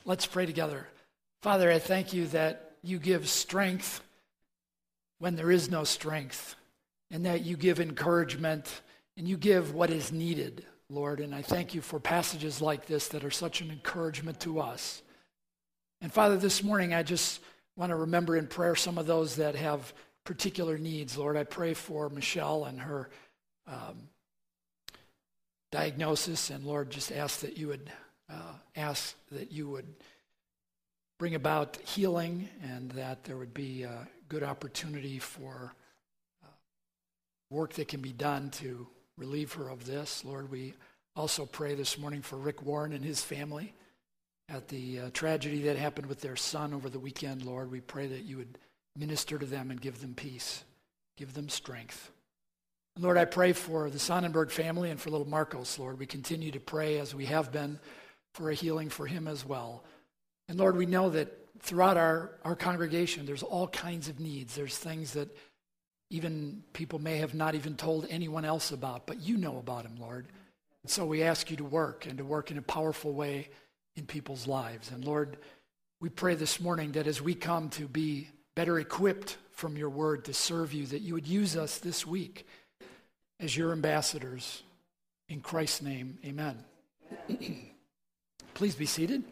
Let's pray together. Father, I thank you that you give strength when there is no strength, and that you give encouragement, and you give what is needed, Lord. And I thank you for passages like this that are such an encouragement to us. And Father, this morning I just want to remember in prayer some of those that have particular needs. Lord, I pray for Michelle and her diagnosis, and Lord, just ask that you would bring about healing, and that there would be a good opportunity for work that can be done to relieve her of this. Lord, we also pray this morning for Rick Warren and his family at the tragedy that happened with their son over the weekend. Lord, we pray that you would minister to them and give them peace, give them strength. And Lord, I pray for the Sonnenberg family and for little Marcos. Lord, we continue to pray, as we have been, for a healing for him as well. And Lord, we know that throughout our congregation, there's all kinds of needs. There's things that even people may have not even told anyone else about, but you know about them, Lord. And so we ask you to work, and to work in a powerful way in people's lives. And Lord, we pray this morning that as we come to be better equipped from your word to serve you, that you would use us this week as your ambassadors. In Christ's name, amen. Please be seated.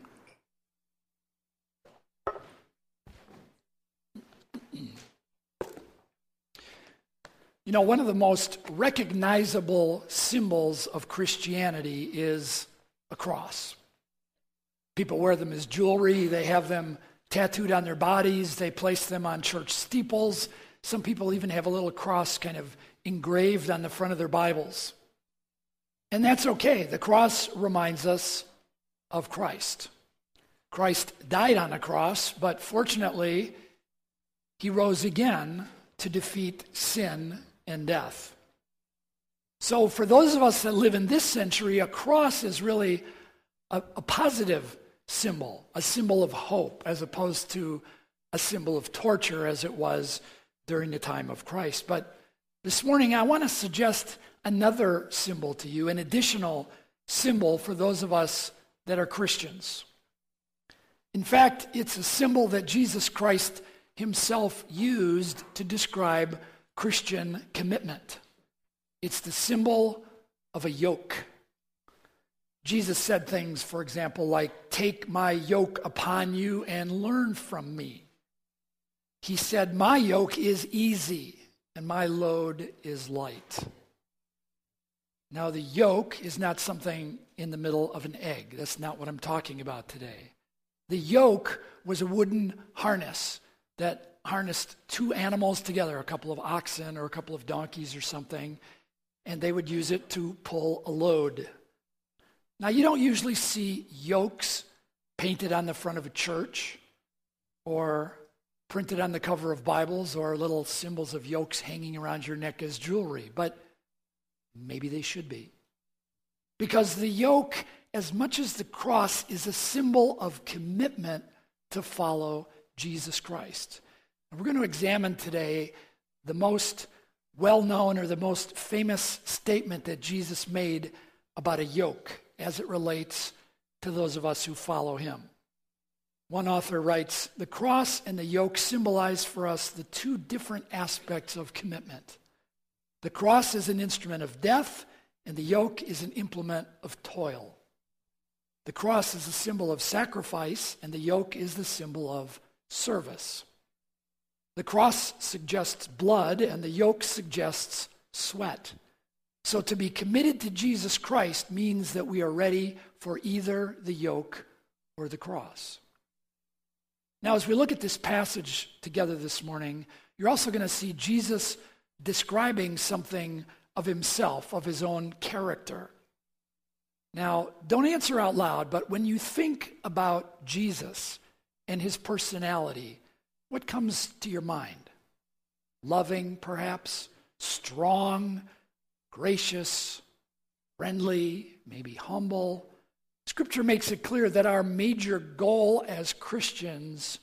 You know, one of the most recognizable symbols of Christianity is a cross. People wear them as jewelry. They have them tattooed on their bodies. They place them on church steeples. Some people even have a little cross kind of engraved on the front of their Bibles. And that's okay. The cross reminds us of Christ. Christ died on a cross, but fortunately, he rose again to defeat sin and death. So for those of us that live in this century, a cross is really a positive symbol, a symbol of hope, as opposed to a symbol of torture as it was during the time of Christ. But this morning I want to suggest another symbol to you, an additional symbol for those of us that are Christians. In fact, it's a symbol that Jesus Christ himself used to describe Christian commitment. It's the symbol of a yoke. Jesus said things, for example, like, "Take my yoke upon you and learn from me." He said, "My yoke is easy and my load is light." Now, the yoke is not something in the middle of an egg. That's not what I'm talking about today. The yoke was a wooden harness that harnessed two animals together, a couple of oxen or a couple of donkeys or something, and they would use it to pull a load. Now, you don't usually see yokes painted on the front of a church or printed on the cover of Bibles or little symbols of yokes hanging around your neck as jewelry, but maybe they should be. Because the yoke, as much as the cross, is a symbol of commitment to follow Jesus Christ. And we're going to examine today the most well-known or the most famous statement that Jesus made about a yoke as it relates to those of us who follow him. One author writes, "The cross and the yoke symbolize for us the two different aspects of commitment. The cross is an instrument of death, and the yoke is an implement of toil. The cross is a symbol of sacrifice, and the yoke is the symbol of service. The cross suggests blood, and the yoke suggests sweat. So to be committed to Jesus Christ means that we are ready for either the yoke or the cross." Now, as we look at this passage together this morning, you're also going to see Jesus describing something of himself, of his own character. Now, don't answer out loud, but when you think about Jesus and his personality, what comes to your mind? Loving, perhaps? Strong? Gracious? Friendly? Maybe humble? Scripture makes it clear that our major goal as Christians,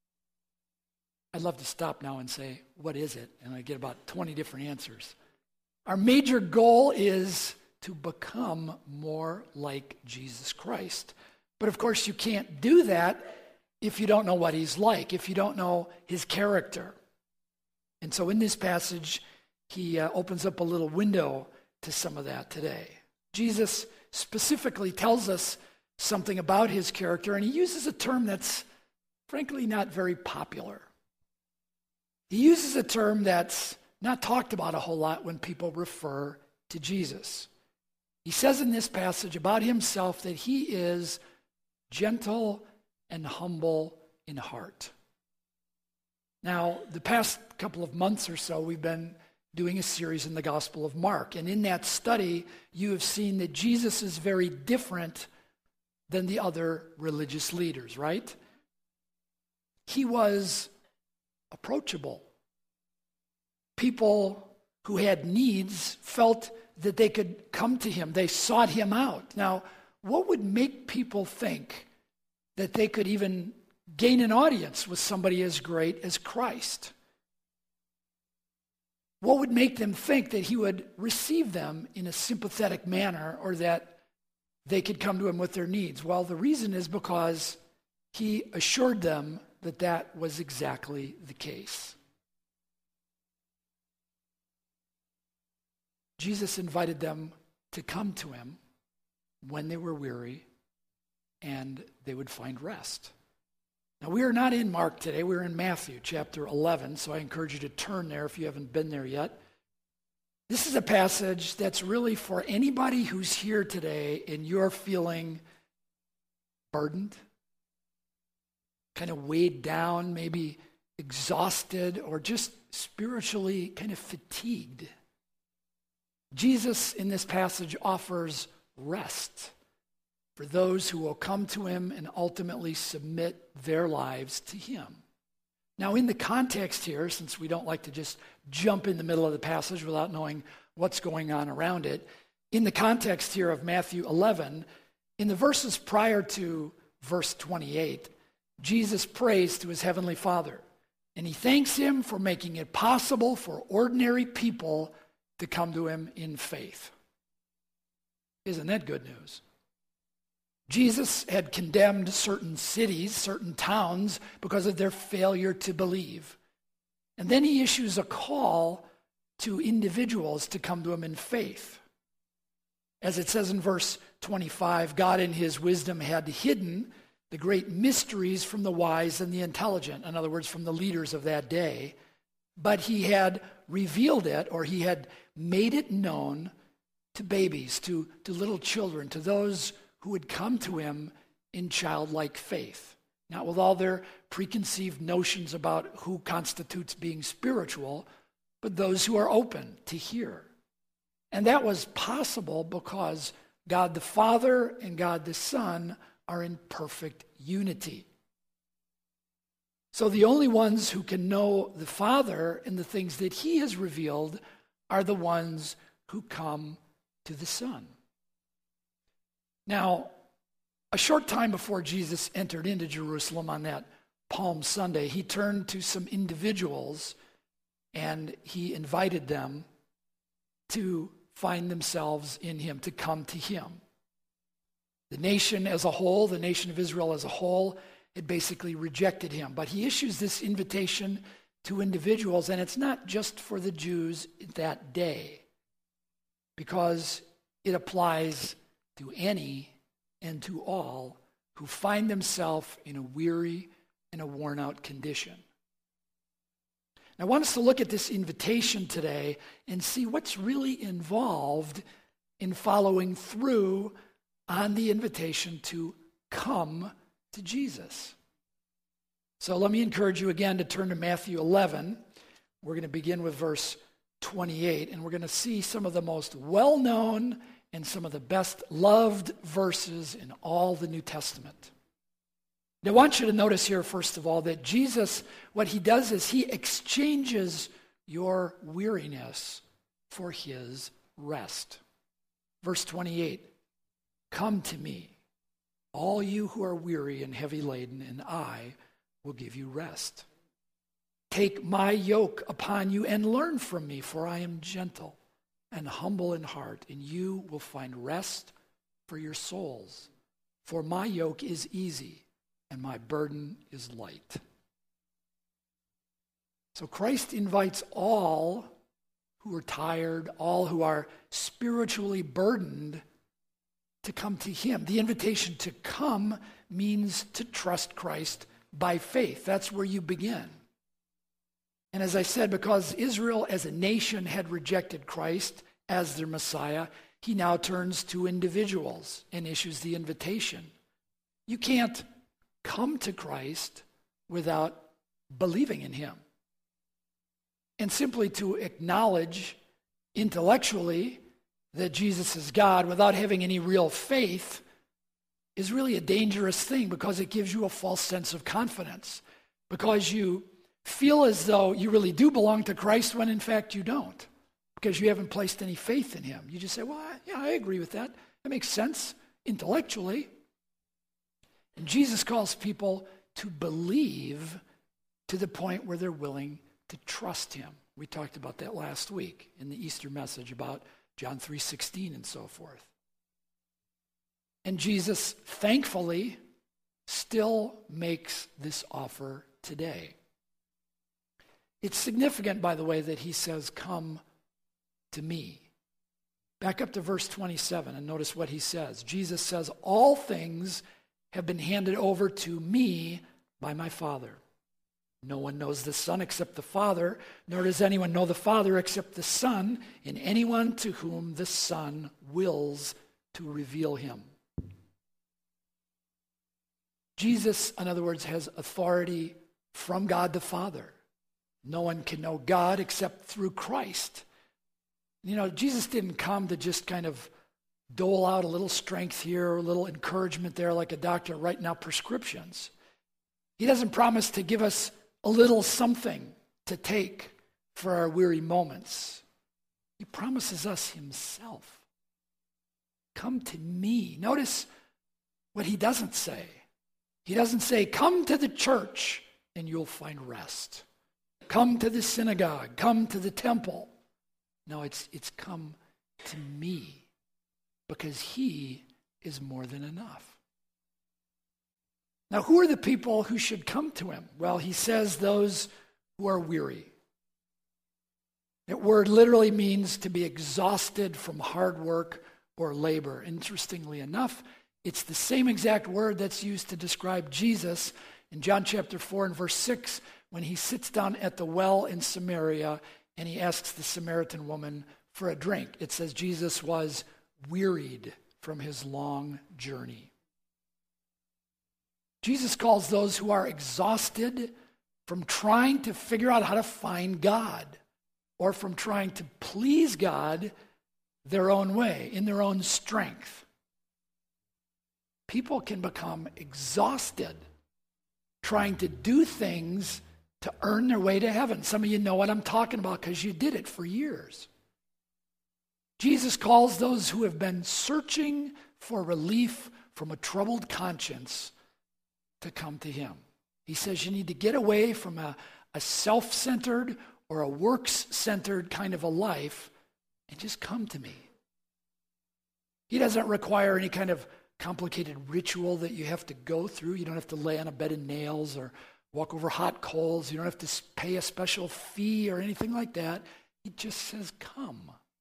I'd love to stop now and say, what is it? And I get about 20 different answers. Our major goal is to become more like Jesus Christ. But of course, you can't do that if you don't know what he's like, if you don't know his character. And so in this passage, he opens up a little window to some of that today. Jesus specifically tells us something about his character, and he uses a term that's frankly not very popular. He uses a term that's not talked about a whole lot when people refer to Jesus. He says in this passage about himself that he is gentle and humble in heart. Now, the past couple of months or so, we've been doing a series in the Gospel of Mark. And in that study, you have seen that Jesus is very different than the other religious leaders, right? He was approachable. People who had needs felt that they could come to him. They sought him out. Now, what would make people think that they could even gain an audience with somebody as great as Christ? What would make them think that he would receive them in a sympathetic manner or that they could come to him with their needs? Well, the reason is because he assured them that that was exactly the case. Jesus invited them to come to him when they were weary and they would find rest. Now, we are not in Mark today. We're in Matthew chapter 11, so I encourage you to turn there if you haven't been there yet. This is a passage that's really for anybody who's here today and you're feeling burdened, kind of weighed down, maybe exhausted, or just spiritually kind of fatigued. Jesus in this passage offers rest for those who will come to him and ultimately submit their lives to him. Now, in the context here, since we don't like to just jump in the middle of the passage without knowing what's going on around it, in the context here of Matthew 11, in the verses prior to verse 28, Jesus prays to his heavenly Father, and he thanks him for making it possible for ordinary people to come to him in faith. Isn't that good news? Jesus had condemned certain cities, certain towns, because of their failure to believe. And then he issues a call to individuals to come to him in faith. As it says in verse 25, God in his wisdom had hidden the great mysteries from the wise and the intelligent, in other words, from the leaders of that day, but he had revealed it, or he had made it known to babies, to little children, to those who would come to him in childlike faith, not with all their preconceived notions about who constitutes being spiritual, but those who are open to hear. And that was possible because God the Father and God the Son are in perfect unity. So the only ones who can know the Father and the things that he has revealed are the ones who come to the Son. Now, a short time before Jesus entered into Jerusalem on that Palm Sunday, he turned to some individuals and he invited them to find themselves in him, to come to him. The nation as a whole, the nation of Israel as a whole, had basically rejected him. But he issues this invitation to individuals, and it's not just for the Jews that day, because it applies to any and to all who find themselves in a weary and a worn-out condition. Now, I want us to look at this invitation today and see what's really involved in following through on the invitation to come to Jesus. So let me encourage you again to turn to Matthew 11. We're going to begin with verse 28, and we're going to see some of the most well-known and some of the best loved verses in all the New Testament. Now, I want you to notice here, first of all, that Jesus, what he does is he exchanges your weariness for his rest. Verse 28, come to me, all you who are weary and heavy laden, and I will give you rest. Take my yoke upon you and learn from me, for I am gentle and humble in heart, and you will find rest for your souls. For my yoke is easy and my burden is light. So Christ invites all who are tired, all who are spiritually burdened, to come to him. The invitation to come means to trust Christ by faith. That's where you begin. And as I said, because Israel as a nation had rejected Christ as their Messiah, he now turns to individuals and issues the invitation. You can't come to Christ without believing in him. And simply to acknowledge intellectually that Jesus is God without having any real faith is really a dangerous thing, because it gives you a false sense of confidence, because you feel as though you really do belong to Christ when in fact you don't, because you haven't placed any faith in him. You just say, well, yeah, I agree with that. That makes sense intellectually. And Jesus calls people to believe to the point where they're willing to trust him. We talked about that last week in the Easter message about John 3:16 and so forth. And Jesus, thankfully, still makes this offer today. It's significant, by the way, that he says, come to me. Back up to verse 27 and notice what he says. Jesus says, all things have been handed over to me by my Father. No one knows the Son except the Father, nor does anyone know the Father except the Son, and anyone to whom the Son wills to reveal him. Jesus, in other words, has authority from God the Father. No one can know God except through Christ. You know, Jesus didn't come to just kind of dole out a little strength here or a little encouragement there like a doctor writing out prescriptions. He doesn't promise to give us a little something to take for our weary moments. He promises us himself. Come to me. Notice what he doesn't say. He doesn't say, come to the church and you'll find rest. Come to the synagogue. Come to the temple. No, it's come to me, because he is more than enough. Now, who are the people who should come to him? Well, he says those who are weary. That word literally means to be exhausted from hard work or labor. Interestingly enough, it's the same exact word that's used to describe Jesus in John chapter 4 and verse 6 when he sits down at the well in Samaria and he asks the Samaritan woman for a drink. It says Jesus was wearied from his long journey. Jesus calls those who are exhausted from trying to figure out how to find God or from trying to please God their own way, in their own strength. People can become exhausted trying to do things to earn their way to heaven. Some of you know what I'm talking about because you did it for years. Jesus calls those who have been searching for relief from a troubled conscience to come to him. He says you need to get away from a self-centered or a works-centered kind of a life and just come to me. He doesn't require any kind of complicated ritual that you have to go through. You don't have to lay on a bed of nails or walk over hot coals. You don't have to pay a special fee or anything like that. He just says, come.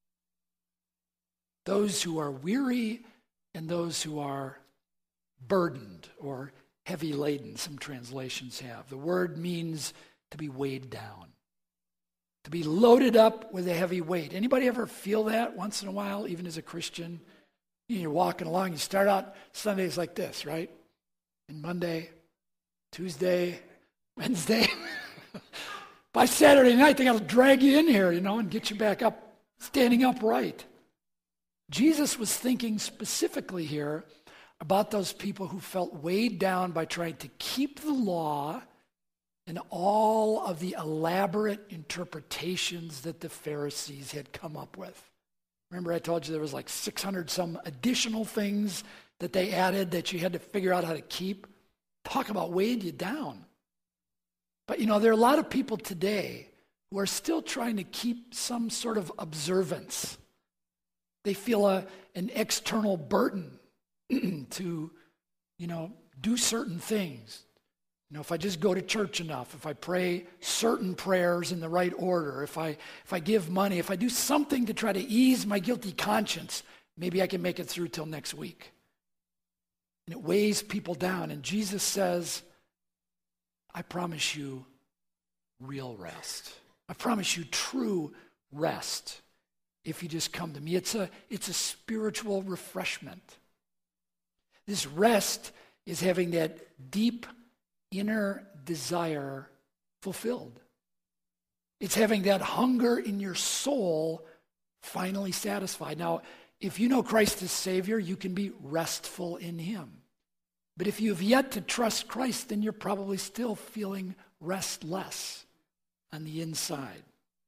Those who are weary and those who are burdened or heavy laden, some translations have. The word means to be weighed down, to be loaded up with a heavy weight. Anybody ever feel that once in a while, even as a Christian? You're walking along, you start out Sundays like this, right? And Monday, Tuesday, Wednesday. By Saturday night, they got to drag you in here, and get you back up, standing upright. Jesus was thinking specifically here about those people who felt weighed down by trying to keep the law and all of the elaborate interpretations that the Pharisees had come up with. Remember I told you there was like 600 some additional things that they added that you had to figure out how to keep? Talk about weighing you down. But there are a lot of people today who are still trying to keep some sort of observance. They feel an external burden to do certain things. If I just go to church enough, if I pray certain prayers in the right order, if I give money, if I do something to try to ease my guilty conscience, maybe I can make it through till next week. And it weighs people down. And Jesus says, I promise you real rest. I promise you true rest if you just come to me. It's a spiritual refreshment. This rest is having that deep inner desire fulfilled. It's having that hunger in your soul finally satisfied. Now, if you know Christ as Savior, you can be restful in Him. But if you have yet to trust Christ, then you're probably still feeling restless on the inside.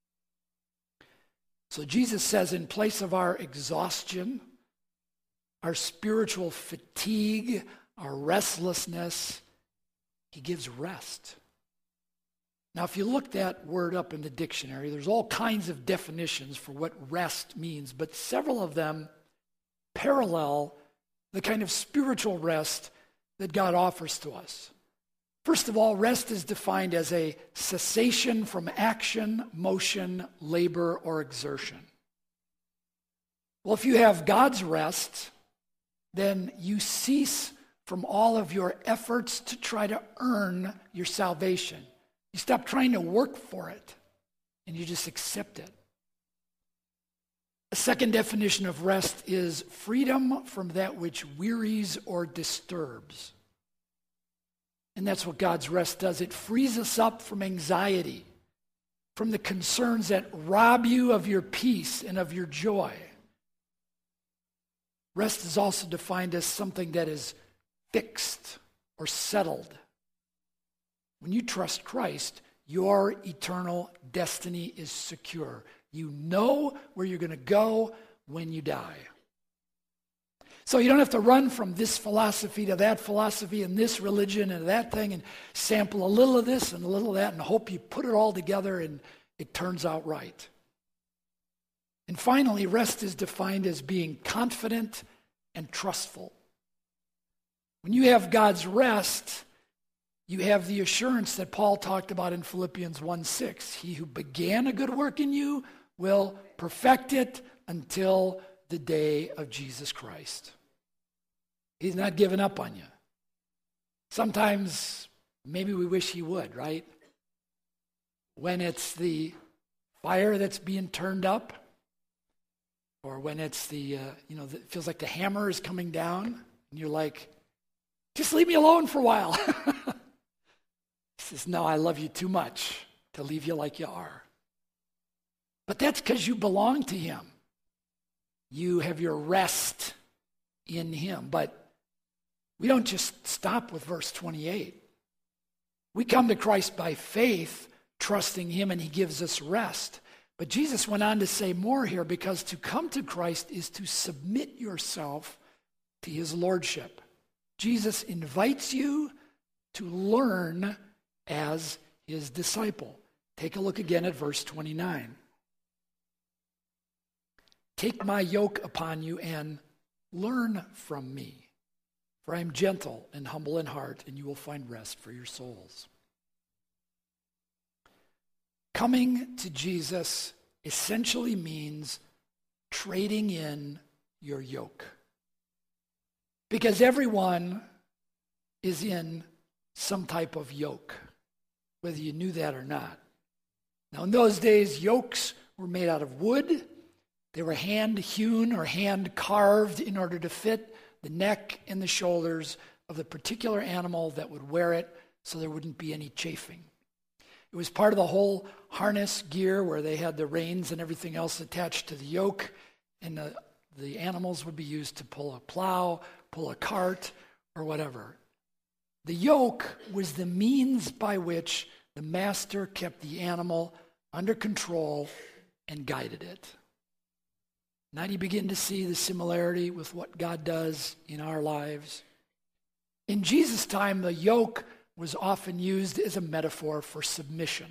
So Jesus says, in place of our exhaustion, our spiritual fatigue, our restlessness, He gives rest. Now, if you look that word up in the dictionary, there's all kinds of definitions for what rest means, but several of them parallel the kind of spiritual rest that God offers to us. First of all, rest is defined as a cessation from action, motion, labor, or exertion. Well, if you have God's rest, then you cease from all of your efforts to try to earn your salvation. You stop trying to work for it, and you just accept it. A second definition of rest is freedom from that which wearies or disturbs. And that's what God's rest does. It frees us up from anxiety, from the concerns that rob you of your peace and of your joy. Rest is also defined as something that is fixed or settled. When you trust Christ, your eternal destiny is secure. You know where you're going to go when you die. So you don't have to run from this philosophy to that philosophy and this religion and that thing and sample a little of this and a little of that and hope you put it all together and it turns out right. And finally, rest is defined as being confident and trustful. When you have God's rest, you have the assurance that Paul talked about in Philippians 1:6. He who began a good work in you will perfect it until the day of Jesus Christ. He's not giving up on you. Sometimes maybe we wish he would, right? When it's the fire that's being turned up, or when it's it feels like the hammer is coming down, and you're like, just leave me alone for a while. He says, no, I love you too much to leave you like you are. But that's because you belong to him. You have your rest in him. But we don't just stop with verse 28. We come to Christ by faith, trusting him, and he gives us rest. But Jesus went on to say more here, because to come to Christ is to submit yourself to his lordship. Jesus invites you to learn as his disciple. Take a look again at verse 29. Take my yoke upon you and learn from me, for I am gentle and humble in heart, and you will find rest for your souls. Coming to Jesus essentially means trading in your yoke. Because everyone is in some type of yoke, whether you knew that or not. Now, in those days, yokes were made out of wood. They were hand-hewn or hand-carved in order to fit the neck and the shoulders of the particular animal that would wear it, so there wouldn't be any chafing. It was part of the whole harness gear where they had the reins and everything else attached to the yoke, and the animals would be used to pull a plow, pull a cart, or whatever. The yoke was the means by which the master kept the animal under control and guided it. Now you begin to see the similarity with what God does in our lives. In Jesus' time, the yoke was often used as a metaphor for submission.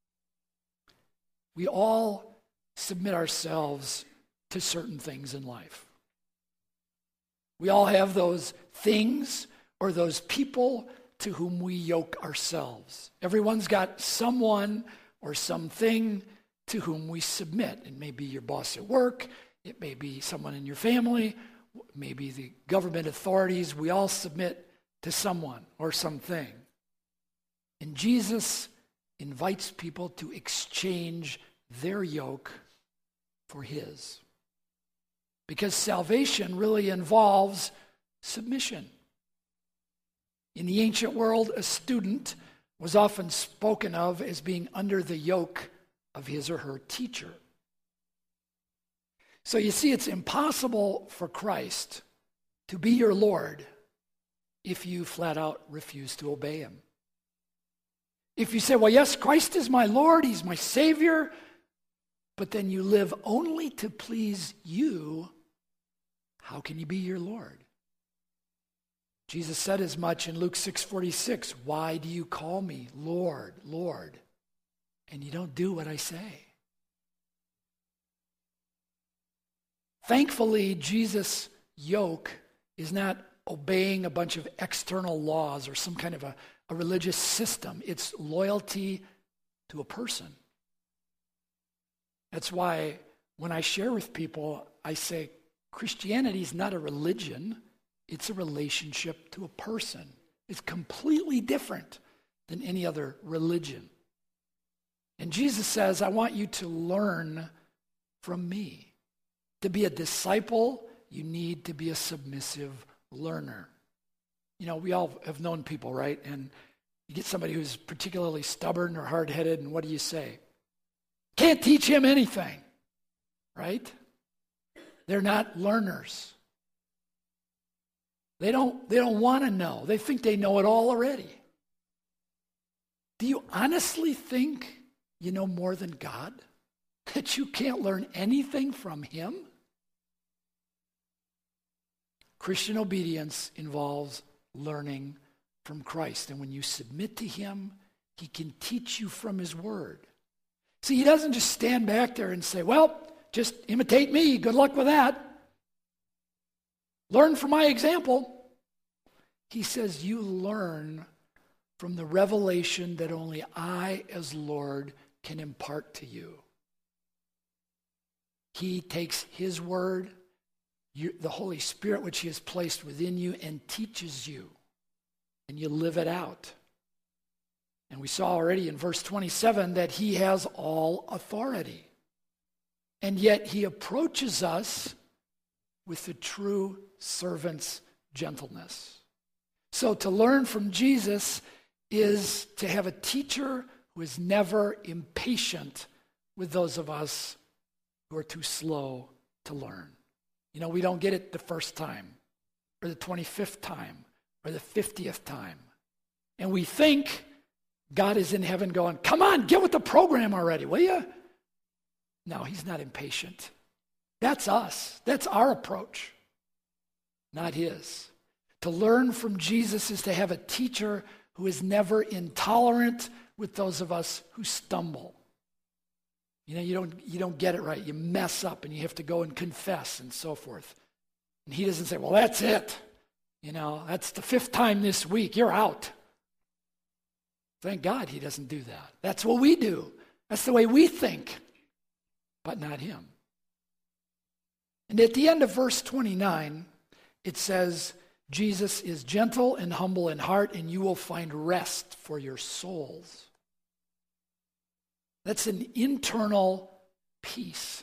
We all submit ourselves to certain things in life. We all have those things or those people to whom we yoke ourselves. Everyone's got someone or something to whom we submit. It may be your boss at work. It may be someone in your family. Maybe the government authorities. We all submit to someone or something. And Jesus invites people to exchange their yoke for his. Because salvation really involves submission. In the ancient world, a student was often spoken of as being under the yoke of his or her teacher. So you see, it's impossible for Christ to be your Lord if you flat out refuse to obey him. If you say, well, yes, Christ is my Lord, he's my Savior, but then you live only to please you, how can he be your Lord? Jesus said as much in Luke 6:46, why do you call me Lord, Lord, and you don't do what I say? Thankfully, Jesus' yoke is not obeying a bunch of external laws or some kind of a religious system. It's loyalty to a person. That's why when I share with people, I say Christianity is not a religion. It's a relationship to a person. It's completely different than any other religion. And Jesus says, I want you to learn from me. To be a disciple, you need to be a submissive learner. You know, we all have known people, right? And you get somebody who's particularly stubborn or hard-headed, and what do you say? Can't teach him anything, right? They're not learners. They don't want to know. They think they know it all already. Do you honestly think you know more than God? That you can't learn anything from him? Christian obedience involves learning from Christ. And when you submit to him, he can teach you from his word. See, he doesn't just stand back there and say, well, just imitate me. Good luck with that. Learn from my example. He says, you learn from the revelation that only I, as Lord, can impart to you. He takes his word, the Holy Spirit, which he has placed within you, and teaches you. And you live it out. And we saw already in verse 27 that he has all authority. And yet he approaches us with the true servant's gentleness. So to learn from Jesus is to have a teacher who is never impatient with those of us who are too slow to learn. You know, we don't get it the first time, or the 25th time, or the 50th time. And we think God is in heaven going, come on, get with the program already, will you? No, he's not impatient. That's us. That's our approach, not his. To learn from Jesus is to have a teacher who is never intolerant with those of us who stumble. You know, you don't get it right. You mess up and you have to go and confess and so forth. And he doesn't say, well, that's it. You know, that's the 5th time this week. You're out. Thank God he doesn't do that. That's what we do. That's the way we think, but not him. And at the end of verse 29, it says, Jesus is gentle and humble in heart, and you will find rest for your souls. That's an internal peace.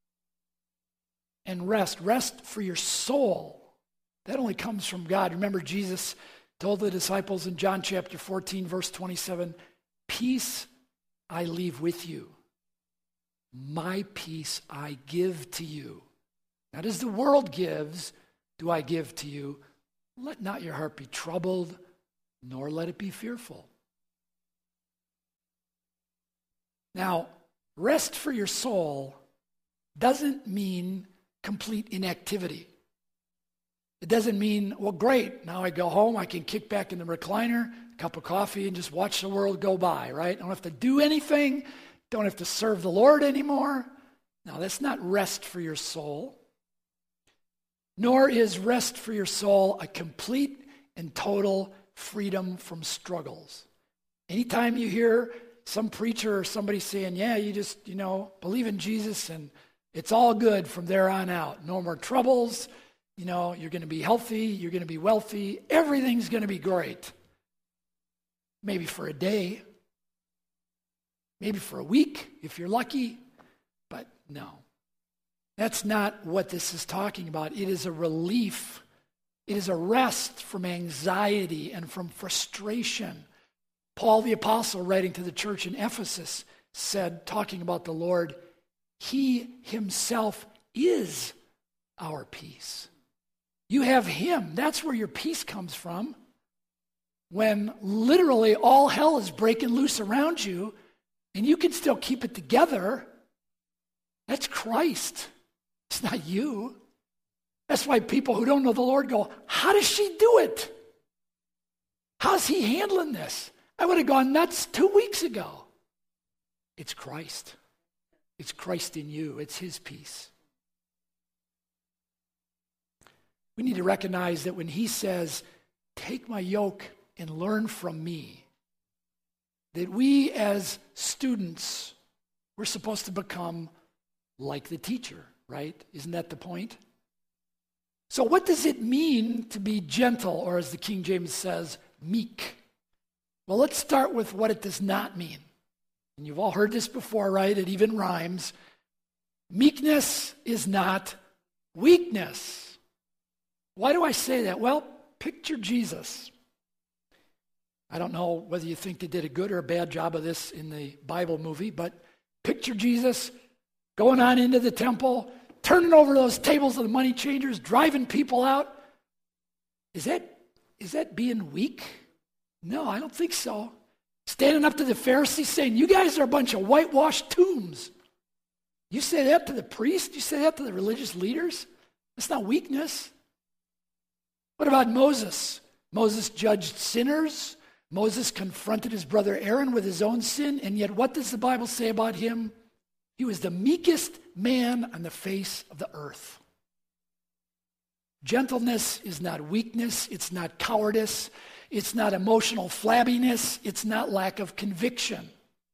And rest for your soul. That only comes from God. Remember, Jesus told the disciples in John chapter 14, verse 27, peace I leave with you. My peace I give to you. Not as the world gives, do I give to you. Let not your heart be troubled, nor let it be fearful. Now, rest for your soul doesn't mean complete inactivity. It doesn't mean, well, great, now I go home, I can kick back in the recliner, a cup of coffee, and just watch the world go by, right? I don't have to do anything, don't have to serve the Lord anymore. No, that's not rest for your soul. Nor is rest for your soul a complete and total freedom from struggles. Anytime you hear some preacher or somebody saying, yeah, you just, believe in Jesus and it's all good from there on out. No more troubles. You're going to be healthy. You're going to be wealthy. Everything's going to be great. Maybe for a day. Maybe for a week if you're lucky. But no. That's not what this is talking about. It is a relief. It is a rest from anxiety and from frustration. Paul the Apostle, writing to the church in Ephesus, said, talking about the Lord, He Himself is our peace. You have Him. That's where your peace comes from. When literally all hell is breaking loose around you, and you can still keep it together, that's Christ. It's not you. That's why people who don't know the Lord go, how does she do it? How's He handling this? I would have gone nuts 2 weeks ago. It's Christ. It's Christ in you. It's His peace. We need to recognize that when He says, take my yoke and learn from me, that we as students, we're supposed to become like the teacher, right? Isn't that the point? So what does it mean to be gentle, or as the King James says, meek? Well, let's start with what it does not mean. And you've all heard this before, right? It even rhymes. Meekness is not weakness. Why do I say that? Well, picture Jesus. I don't know whether you think they did a good or a bad job of this in the Bible movie, but picture Jesus going on into the temple, turning over those tables of the money changers, driving people out. Is that being weak? No, I don't think so. Standing up to the Pharisees saying, you guys are a bunch of whitewashed tombs. You say that to the priest? You say that to the religious leaders? That's not weakness. What about Moses? Moses judged sinners. Moses confronted his brother Aaron with his own sin, and yet what does the Bible say about him? He was the meekest man on the face of the earth. Gentleness is not weakness. It's not cowardice. It's not emotional flabbiness. It's not lack of conviction.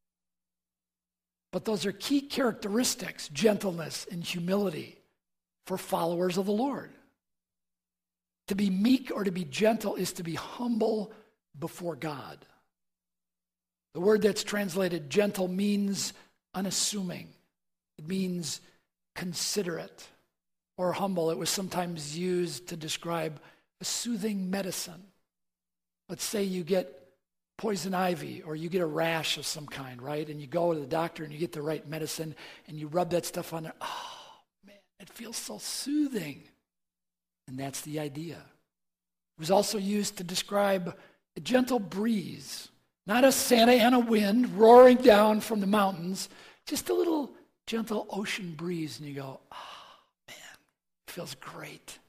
But those are key characteristics, gentleness and humility, for followers of the Lord. To be meek or to be gentle is to be humble before God. The word that's translated gentle means unassuming. It means considerate or humble. It was sometimes used to describe a soothing medicine. Let's say you get poison ivy or you get a rash of some kind, right? And you go to the doctor and you get the right medicine and you rub that stuff on there. Oh, man, it feels so soothing. And that's the idea. It was also used to describe a gentle breeze, not a Santa Ana wind roaring down from the mountains, just a little gentle ocean breeze. And you go, oh, man, it feels great.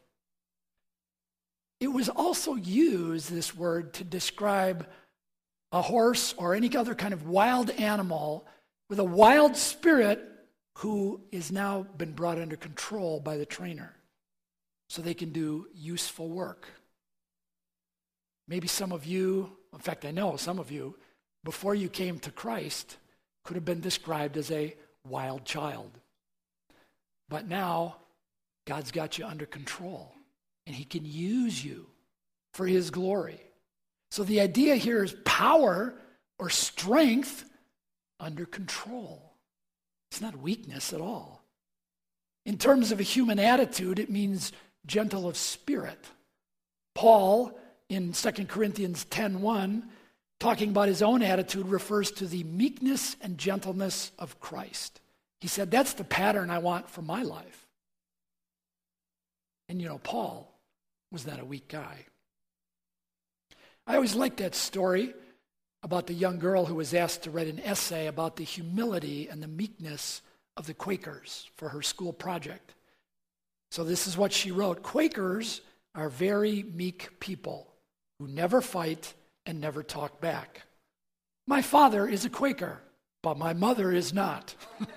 It was also used, this word, to describe a horse or any other kind of wild animal with a wild spirit who is now been brought under control by the trainer so they can do useful work. Maybe some of you, in fact, I know some of you, before you came to Christ, could have been described as a wild child. But now, God's got you under control. And He can use you for His glory. So the idea here is power or strength under control. It's not weakness at all. In terms of a human attitude, it means gentle of spirit. Paul, in 2 Corinthians 10:1, talking about his own attitude, refers to the meekness and gentleness of Christ. He said, that's the pattern I want for my life. And Paul was not a weak guy. I always liked that story about the young girl who was asked to write an essay about the humility and the meekness of the Quakers for her school project. So this is what she wrote. Quakers are very meek people who never fight and never talk back. My father is a Quaker, but my mother is not.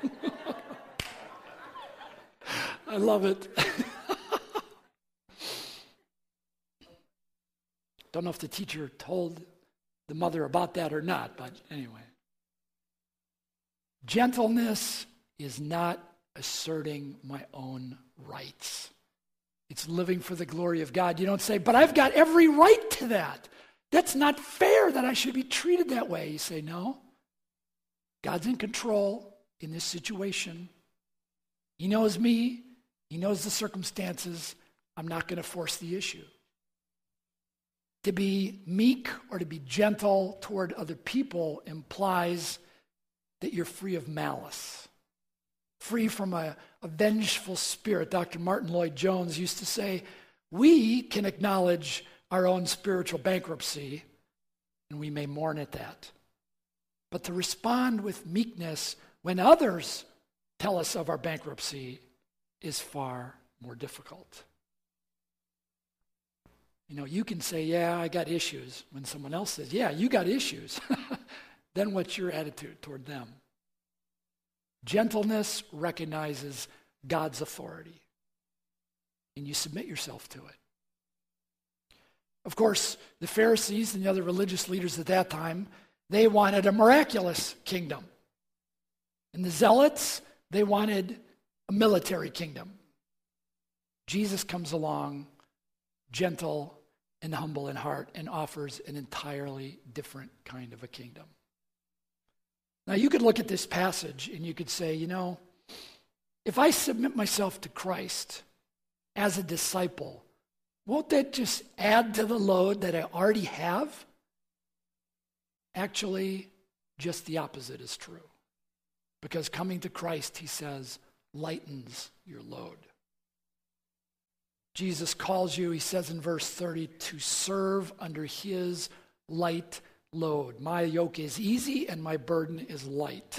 I love it. Don't know if the teacher told the mother about that or not, but anyway. Gentleness is not asserting my own rights. It's living for the glory of God. You don't say, but I've got every right to that. That's not fair that I should be treated that way. You say, no. God's in control in this situation. He knows me. He knows the circumstances. I'm not going to force the issue. To be meek or to be gentle toward other people implies that you're free of malice, free from a vengeful spirit. Dr. Martin Lloyd-Jones used to say, we can acknowledge our own spiritual bankruptcy, and we may mourn at that. But to respond with meekness when others tell us of our bankruptcy is far more difficult. You know, you can say, yeah, I got issues, when someone else says, yeah, you got issues. Then what's your attitude toward them? Gentleness recognizes God's authority, and you submit yourself to it. Of course, the Pharisees and the other religious leaders at that time, they wanted a miraculous kingdom. And the Zealots, they wanted a military kingdom. Jesus comes along, gentle and humble in heart, and offers an entirely different kind of a kingdom. Now, you could look at this passage and you could say, you know, if I submit myself to Christ as a disciple, won't that just add to the load that I already have? Actually, just the opposite is true. Because coming to Christ, he says, lightens your load. Jesus calls you, he says in verse 30, to serve under his light load. My yoke is easy and my burden is light.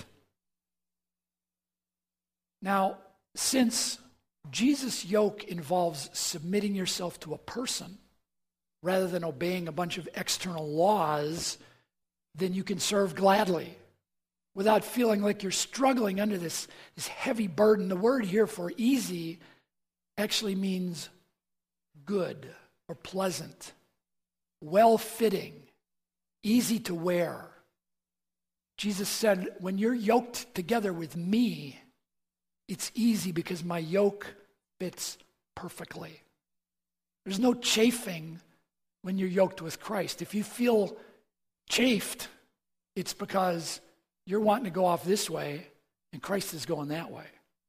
Now, since Jesus' yoke involves submitting yourself to a person rather than obeying a bunch of external laws, then you can serve gladly without feeling like you're struggling under this heavy burden. The word here for easy actually means good or pleasant, well-fitting, easy to wear. Jesus said, when you're yoked together with me, it's easy because my yoke fits perfectly. There's no chafing when you're yoked with Christ. If you feel chafed, it's because you're wanting to go off this way and Christ is going that way.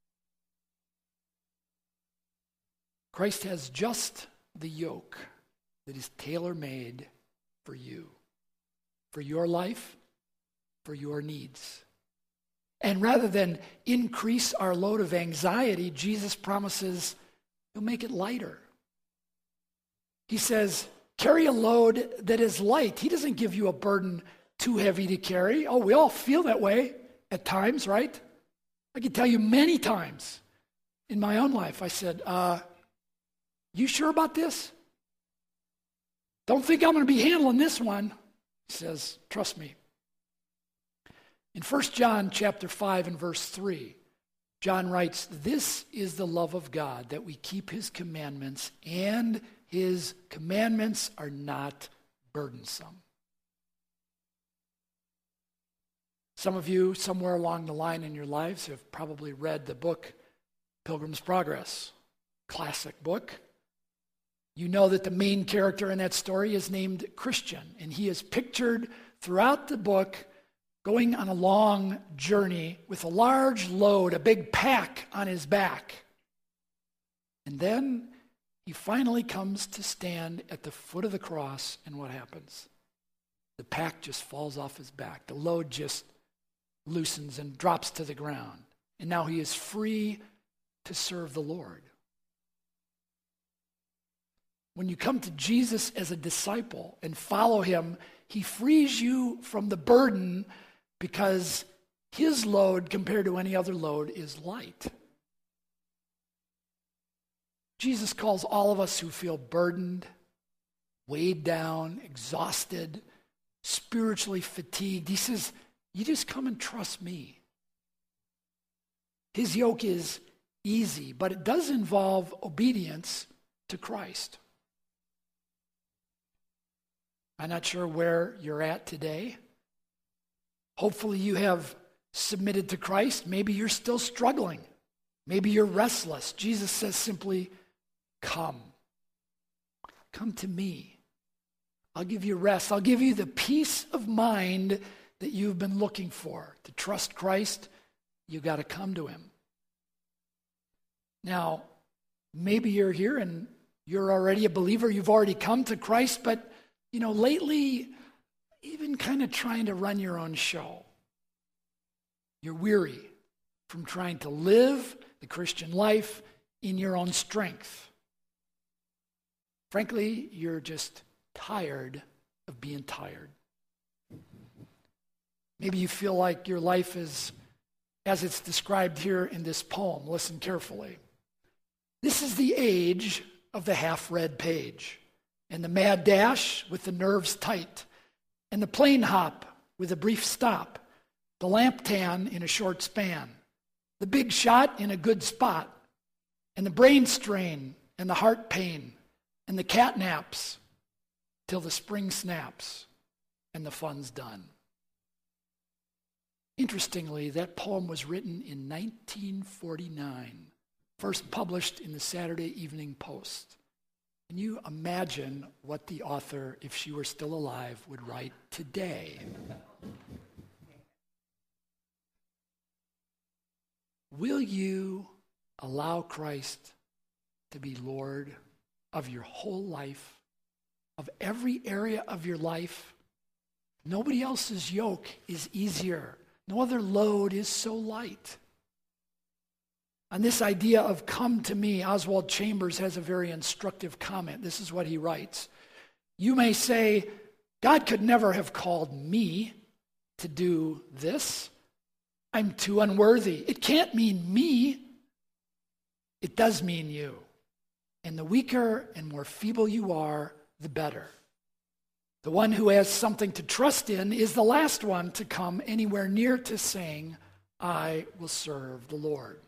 Christ has just the yoke that is tailor-made for you, for your life, for your needs. And rather than increase our load of anxiety, Jesus promises he'll make it lighter. He says, carry a load that is light. He doesn't give you a burden too heavy to carry. Oh, we all feel that way at times, right? I can tell you many times in my own life, I said, you sure about this? Don't think I'm going to be handling this one. He says, trust me. In 1 John chapter 5 and verse 3, John writes, this is the love of God, that we keep his commandments, and his commandments are not burdensome. Some of you, somewhere along the line in your lives, have probably read the book Pilgrim's Progress, classic book. You know that the main character in that story is named Christian, and he is pictured throughout the book going on a long journey with a large load, a big pack on his back. And then he finally comes to stand at the foot of the cross, and what happens? The pack just falls off his back. The load just loosens and drops to the ground. And now he is free to serve the Lord. When you come to Jesus as a disciple and follow him, he frees you from the burden because his load compared to any other load is light. Jesus calls all of us who feel burdened, weighed down, exhausted, spiritually fatigued. He says, you just come and trust me. His yoke is easy, but it does involve obedience to Christ. I'm not sure where you're at today. Hopefully you have submitted to Christ. Maybe you're still struggling. Maybe you're restless. Jesus says simply, come. Come to me. I'll give you rest. I'll give you the peace of mind that you've been looking for. To trust Christ, you got to come to him. Now, maybe you're here and you're already a believer. You've already come to Christ, but lately, you've been kind of trying to run your own show. You're weary from trying to live the Christian life in your own strength. Frankly, you're just tired of being tired. Maybe you feel like your life is as it's described here in this poem. Listen carefully. This is the age of the half-read page, and the mad dash with the nerves tight, and the plane hop with a brief stop, the lamp tan in a short span, the big shot in a good spot, and the brain strain and the heart pain, and the cat naps till the spring snaps and the fun's done. Interestingly, that poem was written in 1949, first published in the Saturday Evening Post. Can you imagine what the author, if she were still alive, would write today? Will you allow Christ to be Lord of your whole life, of every area of your life? Nobody else's yoke is easier. No other load is so light. On this idea of come to me, Oswald Chambers has a very instructive comment. This is what he writes. You may say, God could never have called me to do this. I'm too unworthy. It can't mean me. It does mean you. And the weaker and more feeble you are, the better. The one who has something to trust in is the last one to come anywhere near to saying, I will serve the Lord.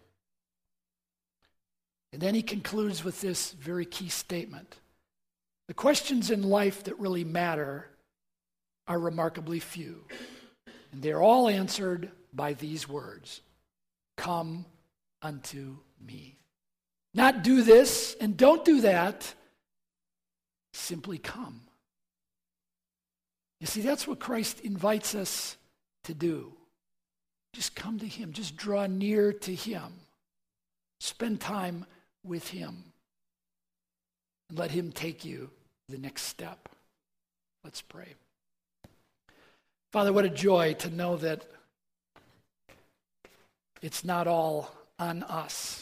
And then he concludes with this very key statement. The questions in life that really matter are remarkably few. And they're all answered by these words, come unto me. Not do this and don't do that, simply come. You see, that's what Christ invites us to do. Just come to him. Just draw near to him. Spend time with him. And let him take you the next step. Let's pray. Father, what a joy to know that it's not all on us.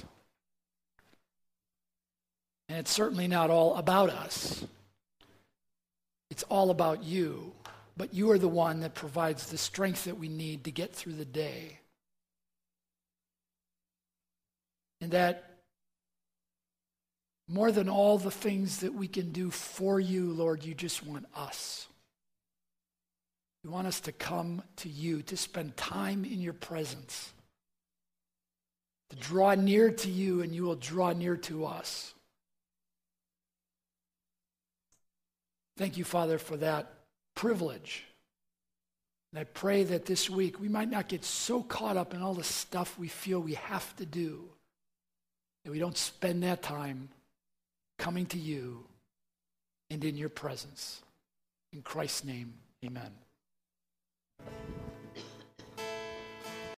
And it's certainly not all about us. It's all about you. But you are the one that provides the strength that we need to get through the day. And that more than all the things that we can do for you, Lord, you just want us. You want us to come to you, to spend time in your presence, to draw near to you, and you will draw near to us. Thank you, Father, for that privilege. And I pray that this week we might not get so caught up in all the stuff we feel we have to do that we don't spend that time coming to you and in your presence. In Christ's name, amen.